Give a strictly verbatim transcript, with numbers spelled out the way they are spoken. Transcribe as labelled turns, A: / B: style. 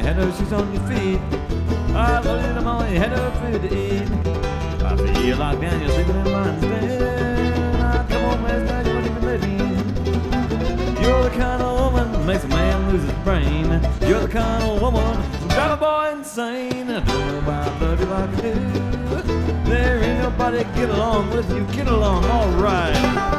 A: head her shoes on your feet. I love you, I'm only head her food to eat. I feel like man, you're sleeping in mine's bed. I come home last night, you weren't even living. You're the kind of woman that makes a man lose his brain. You're the kind of woman who drive a boy insane. I don't know why I love you like I do. There ain't nobody get along with you. Get along, all right.